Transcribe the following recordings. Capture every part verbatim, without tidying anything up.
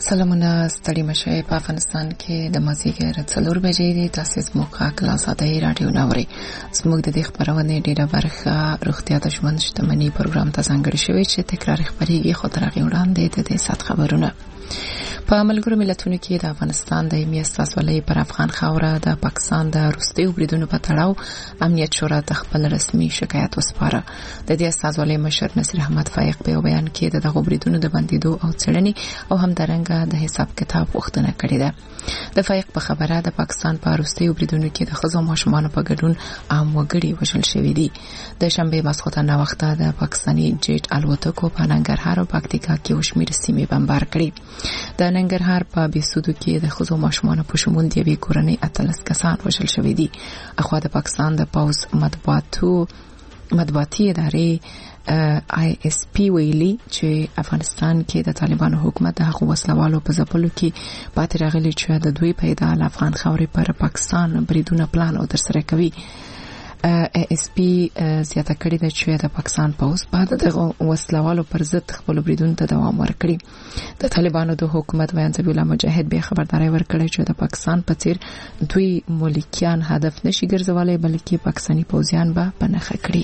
سلامونه ستړي مشه په افغانستان کې د مازیګر څلور بجې دي. تاسو زموږه کلاس ادای رادیو ناوري. زموږ د دې خبرونه ډیره برخه روغتیا د ژوند شتمنۍ پروګرام ته ځانګړی شوی چې تکرار خبريږي خو تر هغه وړاندې د دې سات خبرونه په ملګرو ملتونو کې د افغانستان د میاستاسولۍ پر افغان خاوره د پاکستان د روسي بریدونو په تړاو امنیت شورا ته خپل رسمي شکایت وسپاره. د دې استازولۍ مشر نصیر احمد فایق په بیان کې د غوبریدونو د بندیدو او څېړنې او همدارنګه د حساب کتاب غوښتنه کړې ده. د فایق په خبره د پاکستان په روسي بریدونو کې د خزو ماشومان په ګډون عام وګړي وژل شوي دي. د شنبه ماسخوتانه وخته د پاکستاني جیټ الوتکو په ننګرهار او پکتیکا کې وشمیر سیمې بمبار کړې. د ننګرهار په بیسودو کې د خزو ماشومان په شمول دی وی کورنۍ اتلس کسان وژل شوي دي. اخوا د پاکستان د پاوز مطبوعاتو مطبوعاتي ادارې آی اس پی ویلي چې افغانستان کې د طالبانو حکومت د حقوق وسلوالو په ځپلو کې پاتې راغلي چې د دوی پیدا د افغان خاورې پر پاکستان بریدونه پلان او ترسره کوي. آی اس پی زیاته کړې ده چې د پاکستان پوز بعد د وسلوالو پر ضد خپل بریدونو ته دوام ورکړي. د طالبانو د حکومت ویان ذبیح الله مجاهد به خبرداري ورکړي چې د پاکستان په څیر دوی ملکیان هدف نشي ګرځولای بلکې پاکستاني پوځیان به پنهخه کړي.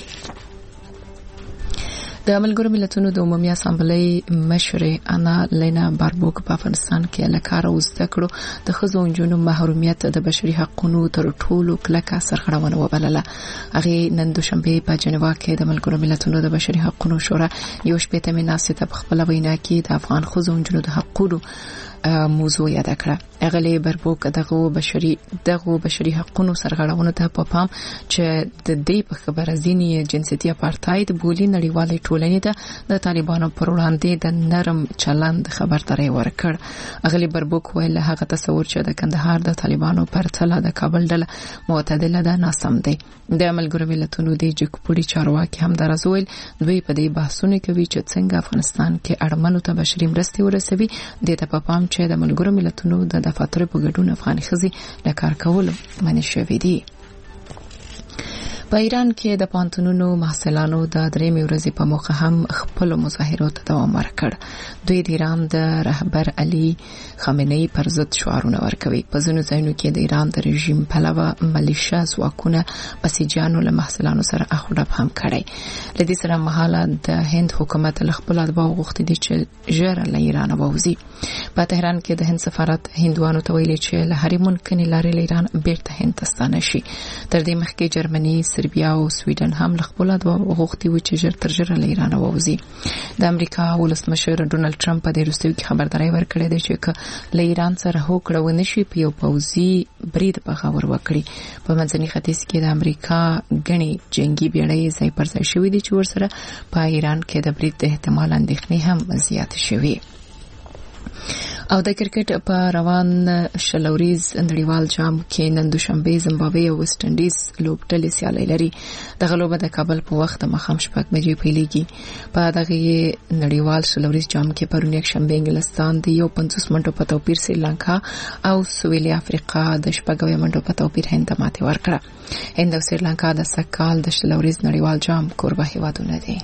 د ملګرو ملتونو د عمومي اسامبلې مشر انا لینا باربوک په افغانستان کې لکار او زده کړو د خزو انجونو محرومیت د بشري حقوقو تر ټولو کلکه سرغړونه وبلله. هغه نن دوشنبه په جنیوا کې د ملګرو ملتونو د بشري حقوقو شورا یو شپږ میناسته په خپل وینا کې د افغان خزو انجونو د حقوقو موضوع یاد کړه. اغلی بربوک دغه بشري دغه بشري حقوقو سرغړونه ته په پام چې د دې په خبره ځینی جنسيتي اپارټاید بولی نړیوالې ټولنې ته د طالبانو پر وړاندې د نرم چلند خبرداري ورکړ. اغلی بربوک ویل هغه تصور چې د کندهار د طالبانو پر تله د کابل ډله معتدله ده ناسم دی. د ملګرو ملتونو د جګپوړي چارواکي هم درازویل دوی په دې بحثونه کوي چې څنګه افغانستان کې اړمنو ته بشري مرستې ورسوي. د ته په پام چې د ملګرو ملتونو د دفاتر په ګډون افغاني خزي د کار کولو منع شوې دي. په ایران کې د پانتونونو محصلانو د درېمې ورځې په موخه هم خپل مظاهرو ته دوام ورکړ. دوی د ایران د رهبر علي خامنه‌ای پر ضد شعارونه ورکوي. په ځینو ځایونو کې د ایران د رژیم پلوه ملیشیا ځواکونه بسیجانو له محصلانو سره اخوډب هم کړي. لدې سره مهاله د هند حکومت له خپل اتباعو غوښتي دي چې ژر له ایران ووځي. په تهران کې د هند سفارت هندوانو ته ویلي چې له هرې ممکنې لارې له ایران بیرته هند ته ستانه شي. تر دې مخکې جرمني سربیا او سویډن هم له خپل اتباعو غوښتي و چې ژر تر ژره له ایران ووځي. د امریکا ولسمشر ډونالد ټرمپ په دې وروستیو کې خبرداري ورکړې ده چې له ایران سره هوکړه ونه شي په یو پوځي برید په خبر وکړي. په منځني ختیځ کې د امریکا غني جنگي بیړۍ ځای پر ځای شوې دي چې ورسره په ایران کې د برید د احتمال اندېښنې هم زیات شوې. او د کرکټ په روان شلوریز نړیوال جام کې نن دوشنبه زمبابوې او ویسټ انډیز لوبډلې سیالي لري. د غلوبه د کابل په وخت د مخام شپږ بجې پیلېږي. په دغه نړیوال شلوریز جام کې پرون یک شنبه انګلستان د یو پنځوس منټو په توپیر سریلانکا او سویلي افریقا د شپږ منټو په توپیر هند ته ماتې ورکړه. هند او سریلانکا د سکهال د شلوریز نړیوال جام کوربه هیوادونه دي.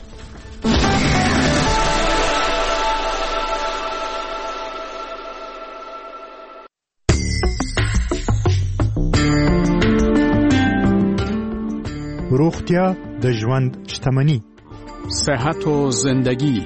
روغتیا د ژوند شتمني. صحت و زندگی.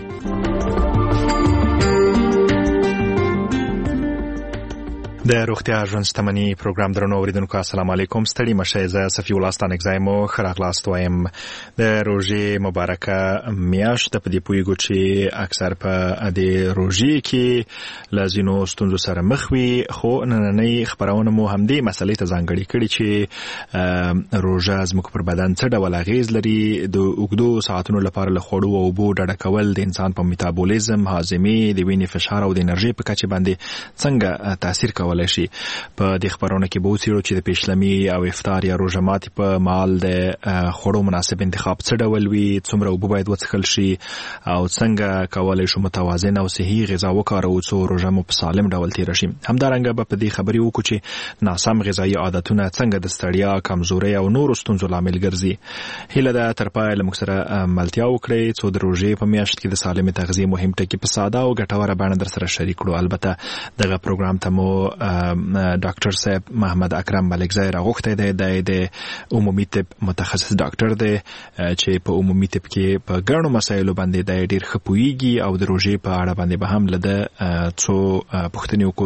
د روغتیا ژوند شتمني پروګرام درنو اوریدونکو السلام علیکم. ستړي مشه زه صفی الله ستانک زایمو خراغلاست وایم. د روزي مبارکه میاشت په دې پویګو چې اکثر په دې روزي کې لازینو ستونزو سره مخ وي، خو نننۍ خبرونه مو هم دې مسلې ته ځانګړي کړي چې روزه زموږ پر بدن څه ډول اغیز لري. د اوږدو ساعتونو لپاره له خوړو او اوبو ډډه کول د انسان په میتابولیزم، هاضمې، د وینې فشار او د انرژي په کچه باندې څنګه تاثیر کوي کولای شي. په دې خبرونه کې به وڅېړو چې د پیشلمي او افطار یا روژه ماتي په مهال د خوړو مناسب انتخاب څه ډول وي، څومره اوبه باید وڅښل شي او څنګه کولای شو متوازن او صحي غذا وکاروو څو روژه مو په سالم ډول تېره شي. همدارنګه به په دې خبرې وکړو چې ناسم غذایي عادتونه څنګه د ستړیا، کمزورۍ او نورو ستونزو لامل ګرځي. هیله ده تر پایه له موږ سره ملتیا وکړئ څو د روژې په میاشت کې د سالمې تغذیې مهم ټکي په ساده او ګټوره بڼه در سره شریک کړو. البته دغه پروګرام ته مو ډاکټر صاحب محمد اکرم ملکزی راغوښتی دی. د عمومي طب متخصص ډاکټر دی چې په عمومي طب کې په ګڼو مسایلو باندې دی ډېر ښه پوهیږي او د روژې په اړه باندې به هم له ده څو پوښتنې وکړو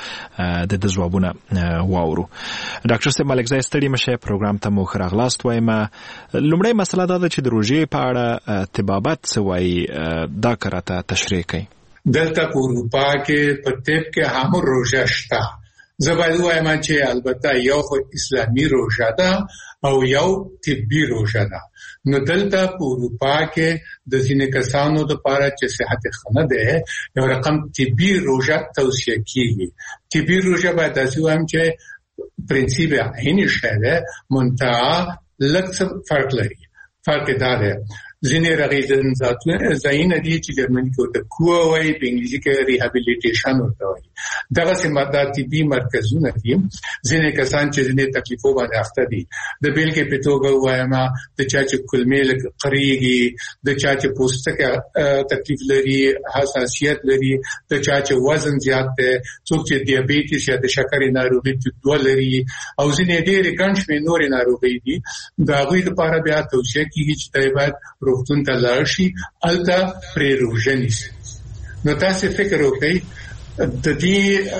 څو د ده ځوابونه واورو. ډاکټر صاحب ملکزی ستړي مشه، پروګرام ته مو ښه راغلاست وایم. لومړی مسله دا ده چې د روژې په اړه طبابت څه وایي، دا که راته تشریح کړئ. دلته په اروپا کې په طب کې هم روژه شته. زه باید ووایم چې البته یو خو اسلامي روژه ده او یو طبي روژه ده. نو دلته په اروپا کې د ځینې کسانو لپاره چې صحت ښه نه دی یو رقم طبي روژه توصیه کېږي. طبي روژه باید داسې ووایم چې پرنسیپ عیني شی دی، منتها لږ څه فرق لري. فرق دا دی ځینې رغېدن ځایونه دي چې جرمني کې ورته کوه وایي، په انګلیسي کې ریهابیلیټیشن ورته وایي. دغسې ماده طبي مرکزونه دي. ځینې کسان چې ځینې تکلیفو باندې اخته دي، د بېلګې په توګه ووایم د چا چې کولمې لږ قریږي، د چا چې پوستکی تکلیف لري، حساسیت لري، د چا چې وزن زیات دی، څوک چې دیابیټس یا د شکرې ناروغي ټیپ دوه لري او ځینې ډېرې ګڼ شمېر نورې ناروغۍ دي. د هغوی لپاره بیا توصیه کېږي چې دی باید روغتون ته لاړ شي، هلته پرې روژه نیسي. نو تاسې فکر وکړئ د دې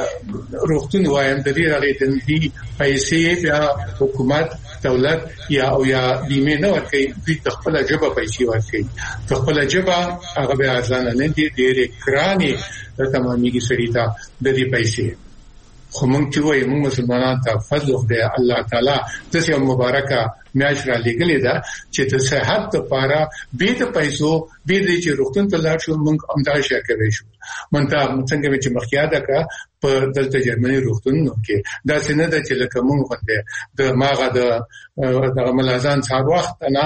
روغتون وایم د دې رغېدندې پیسې بیا حکومت دولت یا او یا بیمه نه ورکوي، دوی د خپله ژبه پیسې ورکوي. د خپله ژبه هغه بیا ارزانه نه دي، ډېرې ګرانې تمامېږي سړي ته د دې پیسې. خو موږ چې وایو موږ مسلمانان ته فضل خدای الله تعالی داسې یو مبارکه میاشت را لېږلې ده چې د صحت دپاره بې د پیسو بې د چې روغتون ته لاړ شو موږ همدغه شی کوی شو. منته څنګه مې چې مخکې یاده کړه په دلته جرمني روغتونونو کې داسې نه ده چې لکه موږ غوندې د ماغه د دغه ملازان سهار وخت نه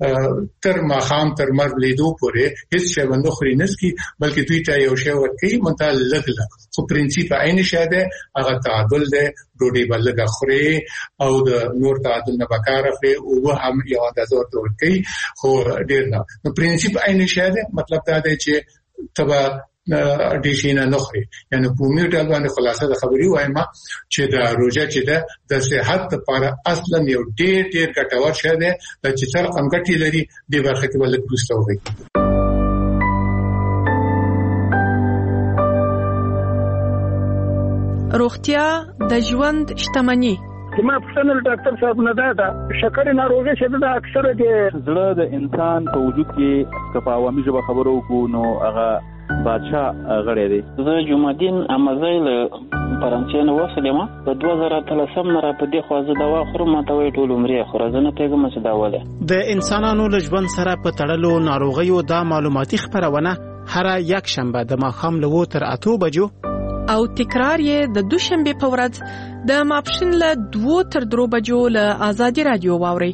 تر ماښام تر مرګ لیدو پورې هېڅ شی به نه خوري نه څکي، بلکې دوی ته یو شی ورکوي منته لږ لږ. خو پرنسیپ عین شی دی، هغه تعادل دی. ډوډۍ به لږه خورې او د نور تعادل نه به کار اخلې، اوبه هم یو اندازه ورته ورکوي خو ډېر نه. نو پرنسیپ عین شی دی، مطلب دا دی چې ته به ډېر شیونه نه خورې. یعنې په عمومي ډول باندې خلاصه د خبرې وایم چې د روژه چې ده د صحت لپاره اصلا یو ډېر ډېر ګټور شی دی چې څه رقم ګټې لري دې برخه کې به لږ وروسته وغږېږو. روغتیا د ژوند شتمني. زما پوښتنه ډاکټر صاحب نه ده د شکرې ناروغۍ چې ده اکثره د زړه د انسان په وجود کې که په عوامي ژبه خبرو وکړو نو هغه بادشاه غړی دی. زه جمعدین امزی له فرانسې نه وصل یم. په دوه زره اتلسم نه را په دې خوا زه دوا خورم، ماته وایي ټول عمر یې خوره. زه نه پوهېږم چې دا ولې. د انسانانو له ژوند سره په تړلو ناروغیو دا معلوماتي خپرونه هره یک شنبه د ماښام له اوو تر اتو بجو او تکرار یې د دوشنبه په ورځ د ماپښین له دوو تر درو بجو له آزادي رادیو واورئ.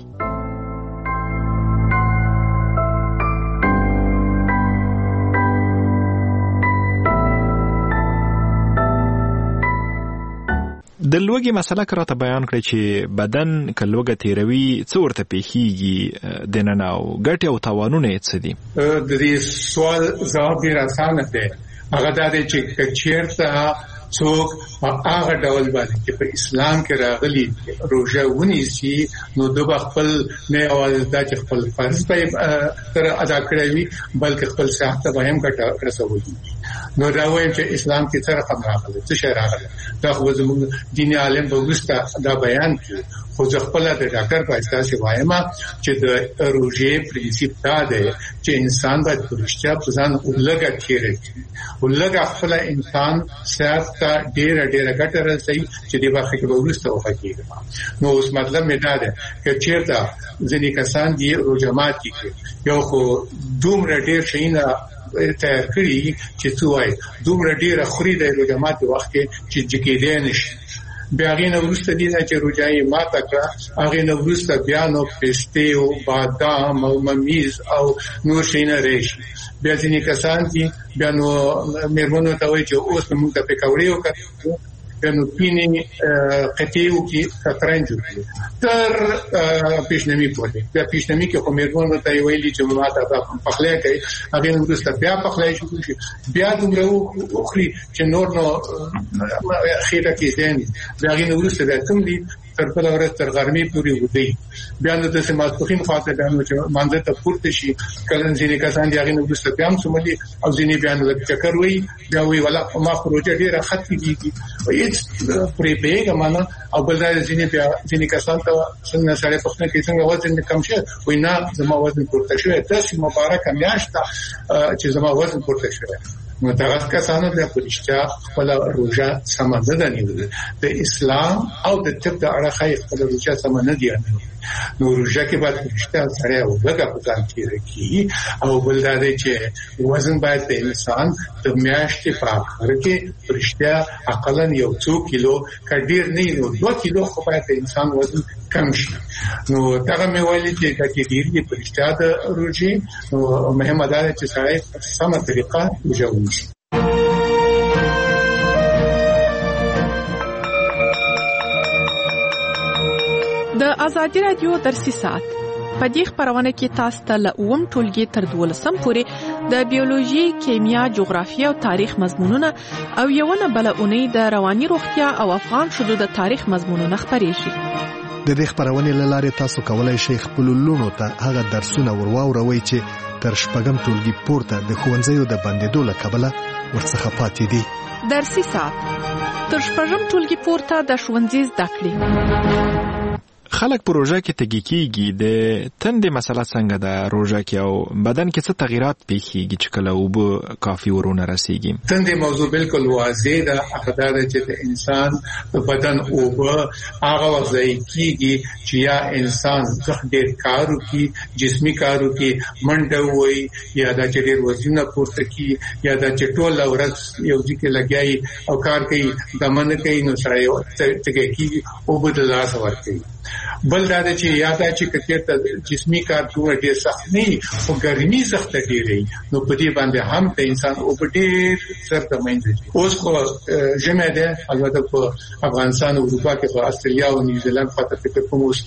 د لوږې مسله که راته بیان کړئ چې بدن که لوږه تېروي څه ورته پیښیږي دننه او ګټې او تاوانونه یې څه دي؟ د دې سوال ځواب ډېر اسانه دی. هغه دا دی چې که چېرته څوک په هغه ډول باندې چې په اسلام کې راغلي روژه ونیسي نو ده به خپل نه یوازې دا چې خپل فرض به یې ادا کړی وي بلکې خپل صحت ته به هم ګټه رسولي. نو دا وایم چې اسلام کې څه رقم راغلی، څه شی راغلی، دا خو زموږ دیني عالم به وروسته دا بیان کړي. خو زه خپله د ډاکټر په حیث داسې وایم چې د روژې پرنسیپ دا دی چې انسان باید په رښتیا په ځان لږه تېره کړي او لږه خپله انسان صحت ته ډېره ډېره ګټه رسوي چې دې برخه کې به وروسته وغږېږم. نو اوس مطلب مې دا دی که چېرته ځینې کسان دي روژه ماتي کوي، یو خو دومره ډېر شیونه تیار کړی چې څوای دومره ډیره خوري د روزه ماته وخت کې چې جګیدې نشي. بیا غي نو ورسته دي چې روزای ماته کړه هغه نو ورسته بیا نو پسته او بادام او ممیز او نور شینه ریشي. بیا ځینې کسان دي بیا نو مېرمنو ته وایي چې اوس موږ ته پکوړې وکړو بیا نو پینې قطعیو کې شطرنج وکړي تر پیشنمی پورې. بیا پیشنمی کې خو مېرمنو ته ویلي چې ما ته پخلی کوي هغې نه وروسته بیا پخلی شروع شي بیا دومره وخوري چې نور نو خېټه کې ځین بیا هغې نه وروسته بیا کوم دي تر بله ورځ تر غرمې پورې ودی. بیا نو داسې ماسپښین خواته بیا نو چې مانځه ته پورته شي کله ځینې کسان دي هغې نه وروسته بیا هم څوملي او ځینې بیا نو لږ چکر وایي بیا وایي ولا ما خو روژه ډېره ختمې کېږي هېڅ پرې پوهېږم نه. او بل ځای ځینې بیا ځینې کسان ته څنګه سړی پوښتنه کوي څنګه وزن مې کم شوی وایي نه زما وزن پورته شوی داسې مبارکه میاشت ده چې زما وزن پورته شوی. نو دغه کسانو بیا په رښتیا خپله روژه سمه نه ده نیولې. د اسلام او د طب د اړخه یې خپله روژه سمه نه دي نیولې. نو روژه کې باید په رښتیا سړی لږه په ځان تېره کړي. او بل دا دی چې وزن باید د انسان د میاشتې په آخر کې په رښتیا اقلا یو څو کیلو که ډېر نه وي نو دوه کیلو خو باید د انسان وزن کم شي. نو دغه مې ویلي چې دا کې ډېر دي په رښتیا د روژې. نو مهمه دا ده چې سړی په سمه طریقه روژه ونیسي. د آزادي رادیو درسي ساعت په دې خبرونه کې تاسو ته له اووم ټولګي تر دولسم پورې د بیولوژي، کیمیا، جغرافیه او تاریخ مضمونونه او یوونه بل اونۍ د رواني روغتیا او افغان شذو د تاریخ مضمونونه خبرې شي. د دې خبرونې لاره تاسو کولای شئ خپل لونو ته هغه درسونه ورواوروي چې تر شپږم ټولګي پورته د ښوونځیو د بندیدو له کبله ورڅخه پاتې دي. درسي ساعت تر شپږم ټولګي پورته د ښوونځي زده کړې. خلک په روژه کې تږي کېږي. د تندې مسله څنګه ده روژه کې او بدن کې څه تغیرات پیښیږي چې کله اوبه کافي ورونه رسیږي؟ تندې موضوع بالکل واضح ده. هغه دا ده چې د انسان په بدن اوبه هغه وخت ضایع کېږي چې یا انسان ډېر کار وکړي، جسمي کار وکړي، منډه ووهي، یا دا چې ډېر وزنونه پورته کړي، یا دا چې ټوله ورځ یو ځای کې لګیایي او کار کوي دمه نه کوي نو سړی تږی کېږي اوبه د لاسه ورکوي. بل دا چې یاده چې کثیرته جسمی کار دوه ډیر سخت نه او ګرمي سخت ډیری نو په دې باندې هم ته انسان او په ډیر سخت مینځي. اوس خو جمع ده البته په افغانستان او اروپا کې په استرالیا او نیوزیلند خاطر فکر کوم اوس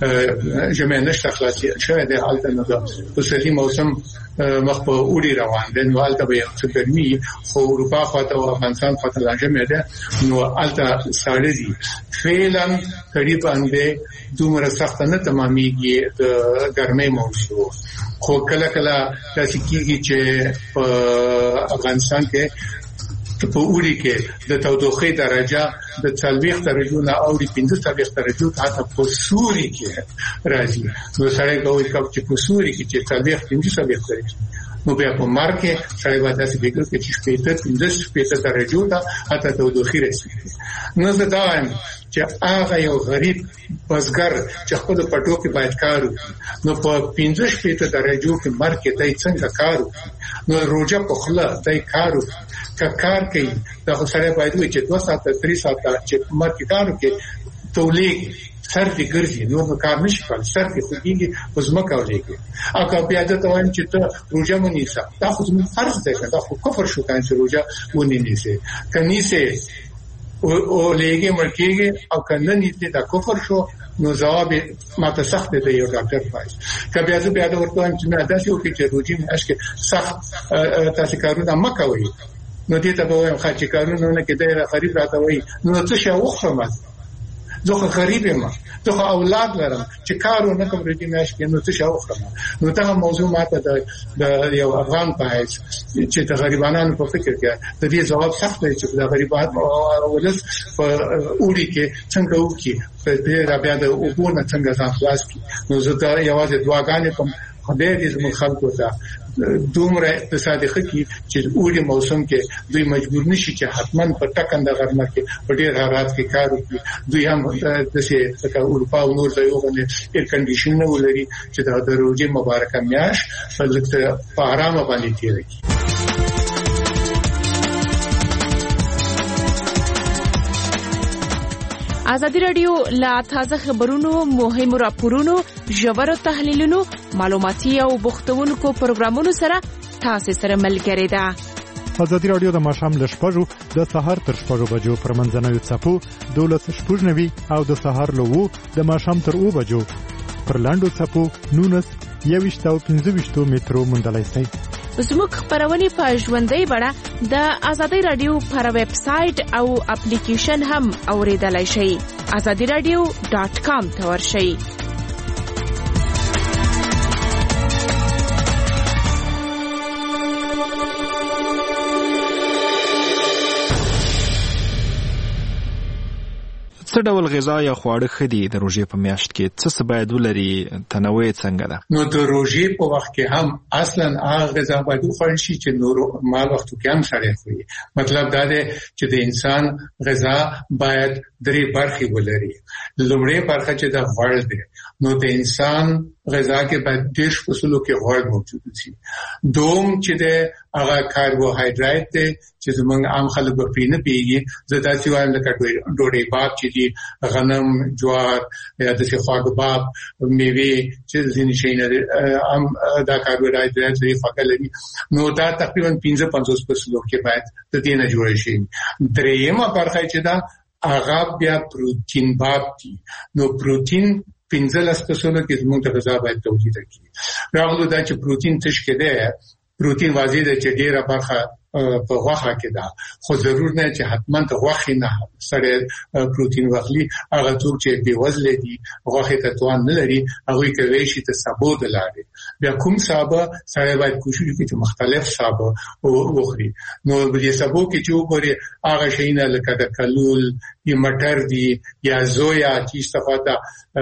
جمع نشته خلاصي شوه ده الته نو په صحیح موسم مخ په اوړي روان دي نو الته به څه ګرمي خو اروپا خاطر او افغانستان خاطر جمع ده نو الته ساړه دي فعلا تقریبا به دومره سخت نه تمامېږي د ګرمۍ موضوع. خو کله کله داسې کېږي چې په افغانستان کې په اوړي کې د تودوخې درجه د څلوېښت درجو نه اوړي پنځه څلوېښت درجو حتی په سوري کې راځي. نو سړی کوي چې په سوري کې چې څلوېښت پنځه څلوېښت درجې نو بیا په مار کې سړی به داسې فکر کوي چې شپېته پنځه شپېته درجو ته حتی تودوخې رسېږي. نو زه دا وایم چې هغه یو غریب بزګر چې خپل پټو کې باید کار وکړي نو په پنځه شپېته درجو کې مار کې دای څنګه کار وکړي نو روزه په خله دای کار وکړي که کار کوي دا خو سړی باید وي چې دوه ساعته درې ساعته چې مار کې کار وکړي تولیږي سر دې ګرځي نو کار نشي کولای سر دې خوږیږي په ځمکه ولېږي. او که بیا ته وایم چې ته روزه ونیسه دا خو زموږ فرض دی دا خو کفر شو کان چې روزه ونیسه کنيسه او لېږي مرکیږي او کنه نیسه دا کفر شو نو جواب ماته سخت دی یو ډاکټر پایس که بیا زه بیا دا ورته وایم چې نه داسې وکړي چې روزي مې سخت تاسو کارونه مکوئ نو دې ته به وایم چې کارونه نه کې ډېر غریب راته وایي نو څه شی وخورم زه خو غریب یم زه خو اولاد لرم چې کارو نه کوم ردی مېش کې نو څه شاو خرم نو دا موضوع ماته د یو افغان پایس چې د غریبانو په فکر کې د دې جواب سخت دی چې د غریبانو ولس په اوړي کې څنګه وکړي په دې را بیا د وګونه څنګه ځان خلاص کړي نو زه دا یوازې دعاګانې کوم خدای دې زموږ خلکو ته دومره اقتصادي خکې چې اوړي موسم کې دوی مجبور نشي چې حتماً په ټکنده غرمه کې په ډېر حالات کې کار وکړي. دوی هم داسې لکه اروپا او نور ځایو باندې ایر کنډیشن نه ولري چې د روژې مبارکه میاشت په آرامه باندې تېره کړي. ازادي رادیو لا تازه خبرونو، مهمو راپورونو، ژورو تحلیلونو، معلوماتي او بوختونکو پروګرامونو سره تاسو سره ملګری ده. ازادي رادیو د ماښام له شپږو د سهار تر شپږو بجو پر منځنوي څپو دولس شپږ نوي او د سهار له وو د ماښام تر اوه بجو پر لاندو څپو نونس یويشت او پنځه ویشتو مترو موندلای شئ. زموږ خبرونه په ژوندۍ بڼه د ازادي رادیو پر ویب سټ او اپلیکیشن هم اوریدلای شئ. azadi radio dot com ته ورشئ. څه ډول غذا یا خواړه خدي د روژې په میاشت کې څه باید ولري؟ تنوع څنګه ده؟ نو د روژې په وخت کې هم اصلا هغه غذا باید وخوړل شي چې نور مال وختو کې هم سره خوري. مطلب دا دی چې د انسان غذا باید درې برخې ولري. لومړی برخه چې د غوړ دی، نو د انسان غذا کې باید دیش فصلو کې غوړ موجود وي. دوم چې د هغه کاربوهایډریټ دی چې زمونږ عام خلک په پینه پیږي، زدا چې وایم لکه ډوډۍ باب چې دي، غنم، جوار یا د خواږه باب، میوه چې ځینې شي نه هم دا کاربوهایډریټ لري فقط لري. نو دا تقریبا پنځه پنځوس فصلو کې باید د دې نه جوړ شي. درېیمه برخه چې دا هغه بیا پروتین باب دي. نو پروتین پنځه لس فصلو کې زموږ د غذا باید تولید کړي. راغلو دا چې پروتین تش کې ده، پروتین واضح ده چې ډیره برخه په غوښه کې ده، خو ضرور نه چې حتما ته غوښه نه سره پروتین واخلي. هغه څوک چې بې وزله دي، غوښه ته توان نه لري، هغه کوي چې ته سابو د لاړې بیا کوم سابه سره باید کوشش وکړي چې مختلف سابه وخوري. نو دې سابو کې چې وګوري هغه شي نه لکه د کلول یا مټر دي یا زویا چې استفاده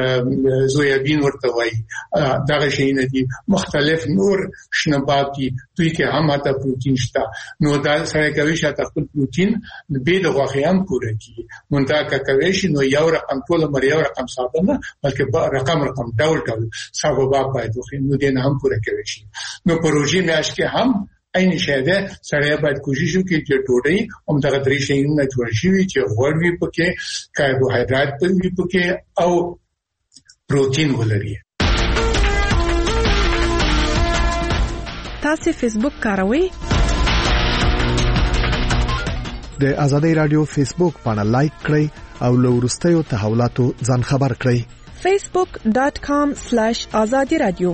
زویابین ورته وایي، دا شي نه دي. مختلف نور شنبات دي دوی کې هم ماته پروتین شته. نو دا سره کوي چې خپل پروتین به د غوښې هم پوره کړي. مونږه کوي چې نو یو رقم ټول مر یو رقم ساده نه بلکې رقم رقم ډول ډول سبب باید خو نو دې نه هم پوره کوي. نو پروژې میاش کې هم عین شی ده، سره باید کوشش وکړي چې ډوډۍ هم دغه درې شیونه جوړ شي چې غوړ وي پکې، کاربوهایډریټ وي پکې او پروتین ولري. تاسو فیسبوک کاروئ؟ د ازادي رادیو فیسبوک باندې لایک کړئ او له وروستیو تحولاتو ځان خبر کړئ. facebook dot com slash azadi radio.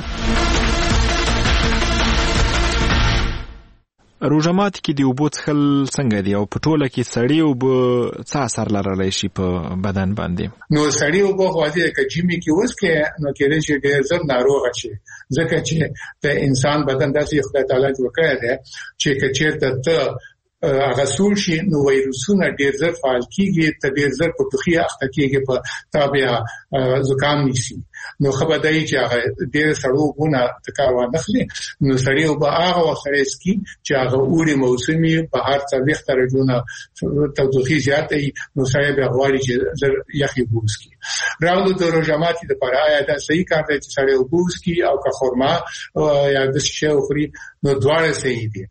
روژه ماتي کې د اوبو څښل څنګه دي او په ټوله کې سړی اوبه څه اثر لرلی شي په بدن باندې؟ نو سړی اوبه واضح کې جیمی کې اوس کې نو کېږي چې ډېر زر ناروغ شي، ځکه چې د انسان بدن داسې خدای تعالی جوړ کړی دی چې کچېرته ته هغه سول شي نو وایروسونه ډېر زر فعال کیږي، ته ډېر زر په توخي اخته کیږي، په تابع زکام نیسي. نو خبرداري چې هغه ډېر سړو بونه تکاوه نخلي. نو سړی او به هغه وسره سکي چې هغه اوري موسمي په هر څلويخ درجونه تودوخي زیاته نو سړی به غواړي چې زر یخي بوسکي. راغلو د روزماتي د پرایا دا صحیح کار دی چې سړی وبوسکي او که خرما یا د شی خوري نو دواړه صحیح دي.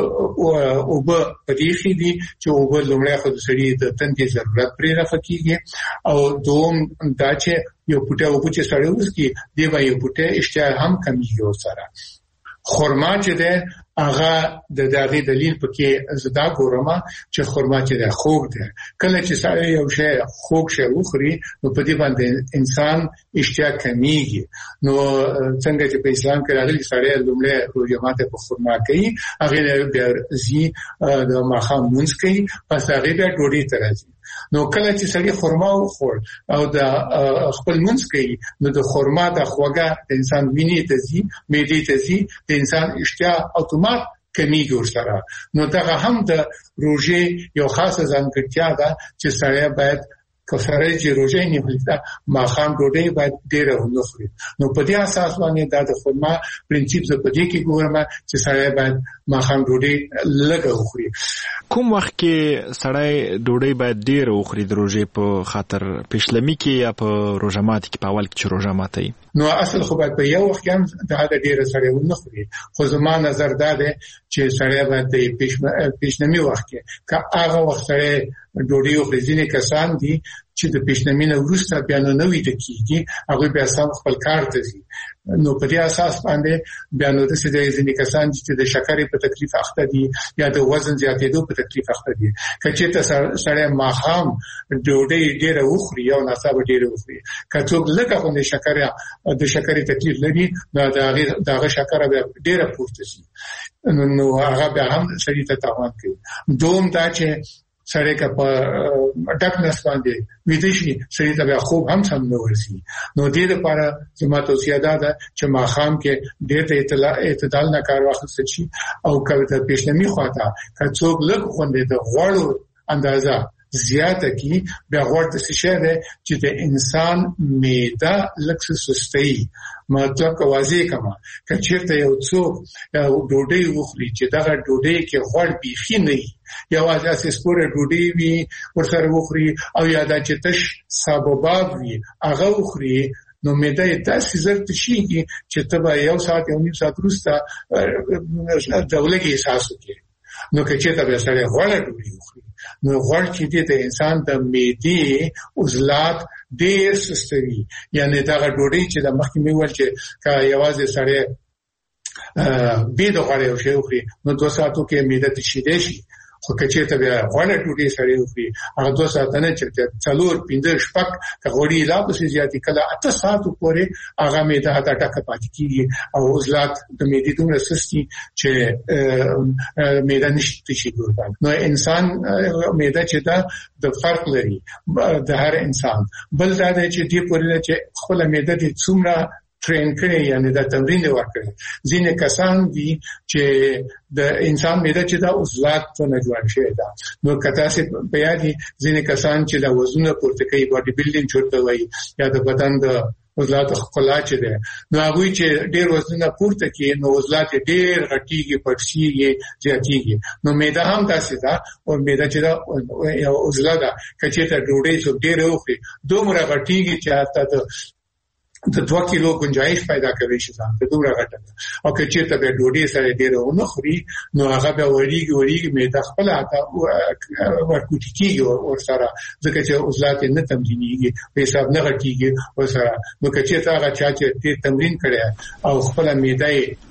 او به پدېخي دي چې او به لومړی خو د سړی د تندې ضرورت پرې رافکیږي او دوم دا چې یو پټه او چې سړی وسکي دی به یو پټه اشتها هم کمیږي سره. خرما چې ده هغه د دغه دلیل پکې زدا ګورما چې خرما چې ده خوږ ده. کله چې سړی یو شی خوږ شی وخوري نو په دې باندې انسان اشتها کمیږي. نو څنګه چې په اسلام کې راغلي سړی لومړی روزه ماته په خرما کوي، هغه بیا زی د ماخام مونږ کوي، پس هغه بیا ډوډۍ ته راځي. نو کله چې سړی خرما وخور او د خپل منځ کوي نو د خرما د خوږه د انسان ویني ته ځي، معدې ته ځي، د انسان اشتها اتومات کمیږي ورسره. نو دا هم د روزې یو خاصه ځانګړتیا ده چې سړی باید کفاره چې روزه نه ولیدا ما خام ډوډۍ باید ډیره ونخوري. نو په دې اساس باندې دا د خرما پرنسيپ ز په دې کې ګورم چې سړی باید ما خام ډوډۍ لږه وخوري. کوم وخت کې سړی ډوډۍ باید ډیره وخوري د روزه په خاطر پښلمی کې یا په روزه ماتي کې په اول کې چې روزه ماتي؟ نو اصل خو باید په یو وخت کې هم دا د ډیره سړی ونخوري. خو زما نظر دا دی چې سړی باید د پښلمی وخت کې که هغه وخت سړی ډوډۍ وخوري. ځینې کسان دي چې د پیشنهادونو نه وروسته بیا نو نوې د کیږي هغه بیا سم خپل کار ته ځي نو په دې اساس باندې بیا نو د سده ځینې کسان چې د شکرې په تکلیف اخته دي یا د وزن زیاتېدو په تکلیف اخته دي کچې ته سره ماخام ډوډۍ ډېره وخوري او ناڅاپه ډېره وخوري کڅو لکه غوښنه شکرې د شکرې تکلیف لري دا دغه شکر به ډېره پورته شي نو هغه به هم سړي ته تاوان کوي دوم دا چې سړی که په ډک نس باندې ویده شي سړي ته بیا خوب هم سم نه ورځي نو دې لپاره زما توصیه دا ده چې ماښام کې ډېر اعتدال نه کار واخیستل شي او که د پیشنهادي خواته که څوک لږ غوندې د غوړو اندازه زیاته کی بیا غوړ د څه شی دی چې د انسان معده لږ سستي مطلب کوازي کما که چیرته یو څوک ډوډۍ وخوري چې دغه ډوډۍ کې غوړ بیخي نه وي یوازې اسې سپوره ډوډۍ وي ورسره وخوري او یا دا چې تش سابوباب وي هغه وخوري نو معده یې داسې زر تشېږي چې ته به یو ساعت یو نیم ساعت وروسته د ولږې احساس وکړې نو که چېرته به سړی غوړه ډوډۍ وخوري نو غوړ چې دی د انسان د معدې عضلات ډېر سستوي یعنې دغه ډوډۍ چې د مخکې مې وویل چې که یوازې سړی بې د غوړې یو شی وخوري نو دوه ساعتو کې معده تشېدی شي خو که چېرته بیا غوړه ډوډۍ سړی وخوري هغه دوه ساعته نه چې څلور پنځه شپږ که غوړي لا پسې زیاتې کله اته ساعتو پورې هغه معده حتی ډکه پاتې کېږي او عضلات د معدې دومره سستي چې معده نشي تشېدلی نو انسان معده چې دا د فرق لري د هر انسان بل دا دی چې دې پورې چې خپله معده دې څومره ټرین کړي یعنی دا تمرین ورکړي ځینې کسان دي چې د انسان معده چې دا عضلات نه جوړ شوی دا نو کته سي په یادي ځینې کسان چې دا وزنونه پورته کوي باډي بلډینګ چورته وایي یا د بدن د عضلات خلا چې ده نو هغه چې ډېر وزنونه پورته کوي نو عضلات ډېر غټيږي پړسيږي زیاتيږي نو معده هم تاسو دا او معده چې دا یو عضله ده کچې ته ډوډۍ څو ډېر وخوري دومره غټيږي چې حتی د دوه کیلو گنجائش پیدا کوي چې ځان ته دوره غټه او که چېرته به ډوډۍ سره ډېر ونه خوري نو هغه به وړيږي وړيږي معده خپل اته ورکوټی کیږي او سره ځکه چې عضلات نه تمرینيږي په حساب نه غټيږي او سره نو که چېرته هغه چا چې تمرین کړي او خپل معده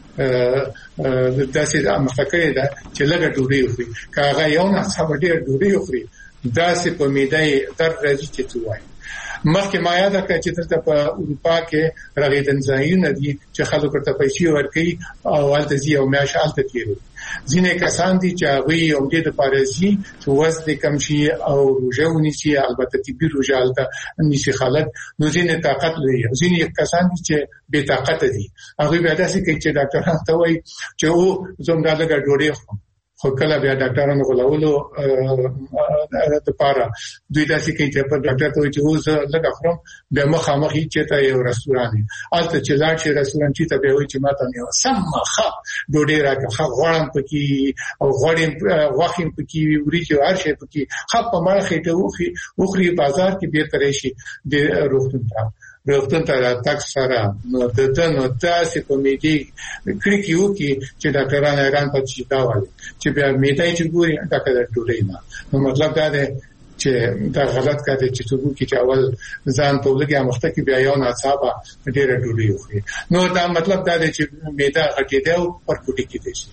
داسې مخکې ده چې لږه ډوډۍ وخوري که هغه یو نه څه ډېر ډوډۍ وخوري داسې په معده در راځي چې څه وایي مخکې ما یاد کړ چې دلته په اروپا کې رغیدن ځایونه دي چې خلکو ته پیسې ورکوي او هلته ځي او میاشت هلته تېروي ځینې کسان دي چې هغوی همدې دپاره ځي چې وزن یې کم شي او روژه ونیسي البته طبي روژه هلته نیسي خلک نو ځینې طاقت لري ځینې کسان دي چې بې طاقته دي هغوی بیا داسې کوي چې ډاکټرانو ته وایي چې او زه همدا لږه ډوډۍ خورم خو کله بیا ډاکټرانو غولولو دپاره دوی داسې کوي چې په ډاکټر ته وایي چې اوس لږه خورم بیا مخامخ یې چېرته یو رستوران دی هلته چې لاړ شي رستوران چې ته بیا وایي چې ما ته یوه سمه ښه ډوډۍ راکړه ښه غوړ هم پکې او غوړې غوښې هم پکې وي وریجې هر شی پکې ښه په مړه خېټه وخوري بازار کې بېرته راشي د روغتون ته روغتون ته راتګ سره نو د ده نو داسې په معدې کړکې وکړي چې ډاکټران حیران پاتې شي دا وایي چې بیا معده یې چې ګوري ډکه د ډوډۍ نه نو مطلب دا دی چې دا غلط کار دی چې څوک چې اول ځان ته ولګي مخته کې بیا یو ناڅاپه ډېره ډوډۍ وخوري نو دا مطلب دا دی چې معده غټېده او پرکوټي کېدی شي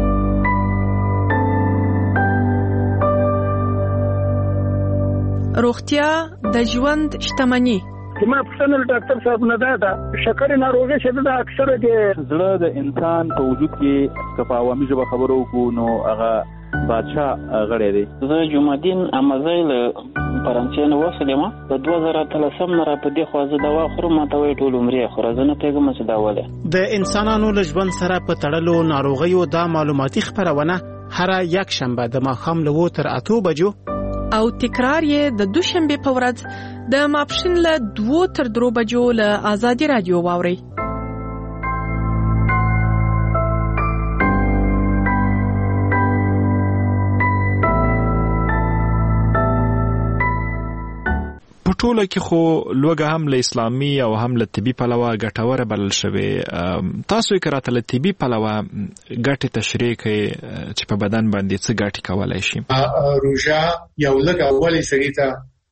روغتیا د ژوند شتمني ما پښتنل ډاکټر صاحب نه دا ده شکر ناروغي شته د اکثره د زړه د انسان په وجود کې په عوامي ژبه خبرو کو نو هغه بادشاہ غړې دی زه جمعدین امازیل فرانسې نو وسلم په دوه زره اتلسم نه را په دې خو زه دوا خورم ماته وی ټول عمرې خورم زه نه پیګم چې دا وله د انسانانو له ژوند سره په تړلو ناروغیو د معلوماتي خبرونه هر یک شنبه د ماښام له وو تر اتو بجو او تکرار یې د دوشنبه په ورځ د ماپښین له دوه تر درو بجو له آزادي رادیو واوري په ټوله کې خو لوګه هم له اسلامي او هم له طبي پلوه ګټوره بلل شوې تاسو یې کراته له طبي پلوه ګټې تشریح کوي چې په بدن باندې څه ګټې کولای شي روژه یو لږ اولې سړي ته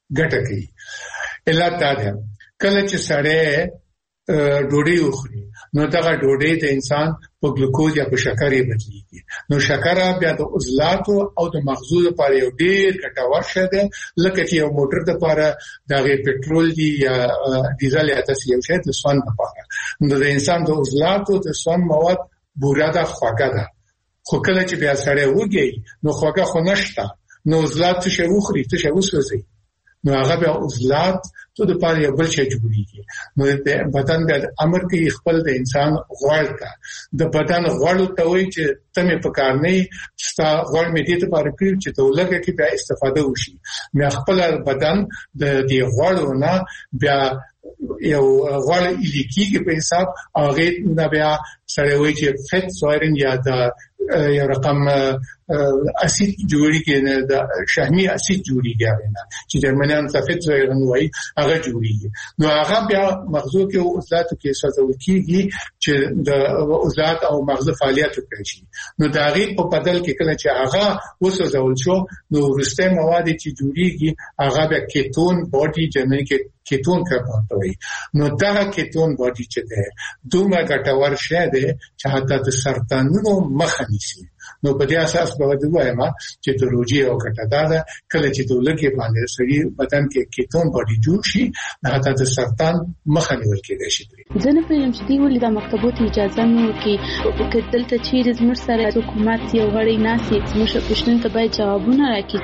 ګټه کوي. علت دا ده کله چې سړی ډوډۍ وخوري نو دغه ډوډۍ د انسان په ګلوکوز یا په شکر یې بدلیږي. نو شکر بیا د عضلاتو او د مغزو لپاره یو ډیر ګټور شی دی، لکه چې یو موټر لپاره دغه پټرول دی یا ډیزل یا تاسو یو شی د سون لپاره. نو د انسان د عضلاتو د سون مواد بوره ده، خوږه ده. خو کله چې بیا سړی وږي نو خوږه خو نشته، نو عضلات څه وخوري څه وسوځي، نو هغه بیا عضلات ته د پاره یو بل شی جوړیږي. نو د بدن د امر کې خپل د انسان غوړ ته د بدن غوړ ته وایي چې تمه په کار نه ستا غوړ مې دې ته پاره کړی چې ته لګه کې بیا استفاده وشي. مې خپل بدن د دې غوړونه بیا یو غوړ الیکيږي په حساب هغه نه بیا سره وایي چې فټ سویرین یا د یو رقم اسید جوړیږي، نه د شحمي اسید جوړیږي نه چې جرمنیان صفت سویرین وایي هغه جوړیږي. نو هغه بیا مغزو کې او عضلاتو کې ساتل کیږي چې د عضلات او مغز فعالیت وکړي. نو دا غي په بدل کې کله چې هغه وسوځول شو نو ورسته مواد چې جوړیږي هغه بیا کیتون باډي جمع کې کیتون کاربوهایډریټ. نو دا کیتون باډي چې ده دومره ګټور شی دی چې حتی د سرطانونو مخه نیسي. نو په دې اساس به د وایم چې د روجي او ګټه ده کله چې د لکه باندې سړي بدن کې کیتون باډي جوړ شي حتی د سرطان مخه نیول کېدای شي. ځنه په یم چې دی ولې د مکتبونو اجازه نو کې دلته چیرې زموږ سره حکومت یو غړي ناسي زموږ پښتون ته باید جوابونه راکړي.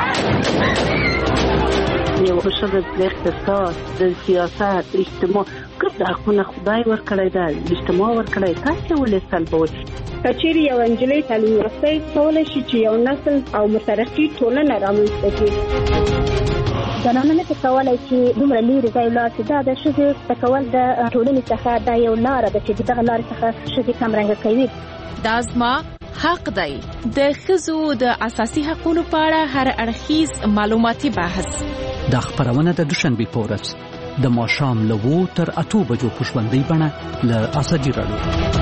یو شغل د اقتصاد، د سیاست، اجتماع کله حقونه خدای ورکړی دا اجتماع ورکړی تاسو ولې سلبوي. کچېری یو انجلۍ تعلیم یافته کولای شي چې یو نسل او مترقي ټولنه رامنځته کړي. زنانه نه کولای چې دومره لري ځای لا چې دا د شذ تکول د ټولنې څخه دا یو لار ده چې دغه لار څخه شذ کم رنګ کوي. دا زما حق دی. د ښځو د اساسي حقوقو په اړه هر اړخیز معلوماتي بحث دا خبرونه د دوشنبه په ورځ د ماښام له وو تر اته بجو په ژوندۍ بڼه له اساجي راډیو.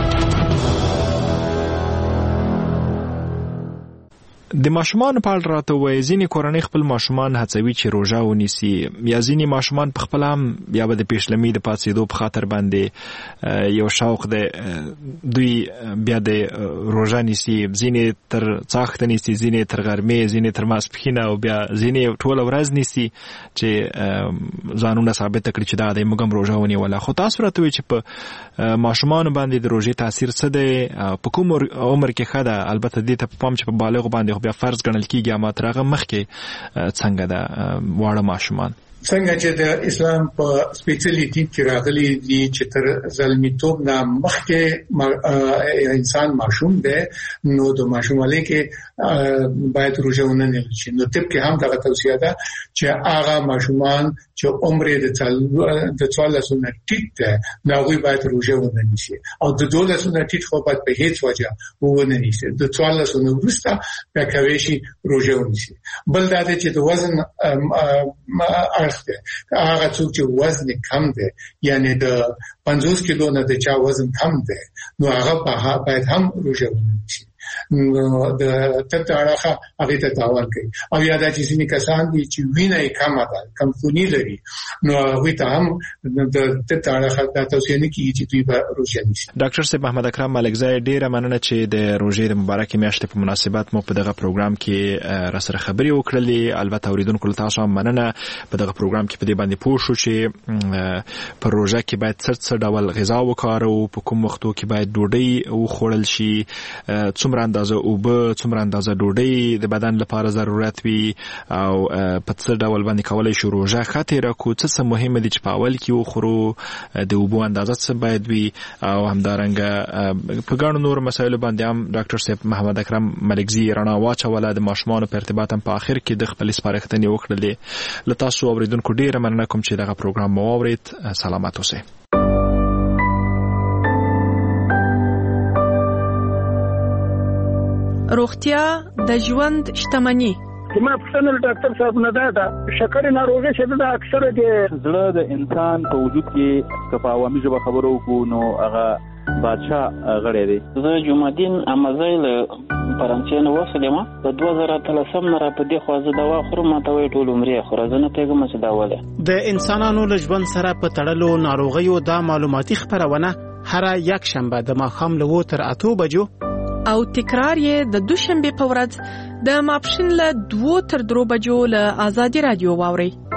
د ماشومان په اړه راته وایي ځینې کورنۍ خپل ماشومان هڅوي چې روژه ونیسي، یا ځینې ماشومان په خپل هم بیا به د پیشلمي د پاتېدو په خاطر باندې یو شوق دی دوی بیا د روژه نیسي، ځینې تر څاښته نیسي، ځینې تر غرمې، ځینې تر ماسپښینه او بیا ځینې ټوله ورځ نیسي چې ځانونه ثابته کړي چې دا دی موږ هم روژه ونیوله. خو تاسو راته وایي چې په ماشومانو باندې د روژې تاثیر څه دی، په کوم عمر کې ښه ده؟ البته دې ته په پام چې په بالغ باندې بیا فرض ګڼل کیږي، اما ترغه مخکې څنګه ده واړه ماشومان؟ څنګه چې د اسلام په سپیشلیټی کې راغلي دي چې تر ځلمیتوب نه مخکې انسان معصوم دی، نو د معصومالۍ کې باید روزه ونه شي. نو طب کې هم دا توصیه ده چې هغه معصومان چې عمر د د څوارلس نه ټیټ دی نو هغه باید روزه ونه نیسي، او د دولس نه ټیټ خو باید په هیڅ وجه ونه نیسي. د څوارلس نه وروسته به کوي شي روزه ونیسي. بل دا چې د وزن هغه څوک چې وزن کم دی، یعنی د پنځوس کیلو نه د چا وزن کم دی، نو هغه باید هم روزه ونیسي. نو د تته اړه هغه ته تاوان کوي. او یا دا چې ځینې کسان دي چې وینه یې کمه ده، کم خونی لري، نو هغه ته هم د تته اړه د توصیه نه کیږي چې دوی به روزه نیسي. ډاکټر صاحب محمد اکرم ملکزی، ډیره مننه چې د روزې د مبارکې میاشتې په مناسبت مو په دغه پروګرام کې را سره خبرې وکړلې. البته اوریدونکو له تاسو هم مننه په دغه پروګرام کې په دې باندې پوه شو چې په روزه کې باید څه څه ډول غذا وکاروو، په کوم وختو کې باید ډوډۍ وخوړل شي، څومره اندازه اوبه، څومره اندازه ډوډۍ د بدن لپاره ضرورت وي، او په څه ډول باندې کولای شو روزه خاطر کو څه څه مهمه دي چې په اول کې وخورو، د اوبو اندازه څه باید وي، او همدارنګه په ګڼو نور مسایلو باندې هم ډاکټر صاحب محمد اکرم ملکزی رڼا واچوله. د ماشومانو په ارتباط هم په اخر کې د خپل سپارښتنې وکړلې. له تاسو اوریدونکو ډیره مننه کوم چې دغه پروګرام مو واورید. سلامات اوسئ. روغتیا د ژوند شتمني زما پوښتنه ډاکټر صاحب نه ده شکر ناروغي چې دا اکثره د زړه د انسان په وجود کې که په عوامي ژبه خبرو وکړو نو هغه بادشاه غړی دی. زه جمعدین امزای له فرانسې نه وسلم د دوه زره اتلسم نه را په دې خو زه دوا خورم ماته وی ټول عمرې خو زه نه پیګم چې دا وله د انسانانو له ژوند سره په تړلو ناروغیو دا معلوماتي خبرونه هر یک شنبه د ماښام له تر اتو بجو او تکرار یې د دوشنبه په ورځ د ماپښین له دوه تر درو بجو له آزادي رادیو واوري.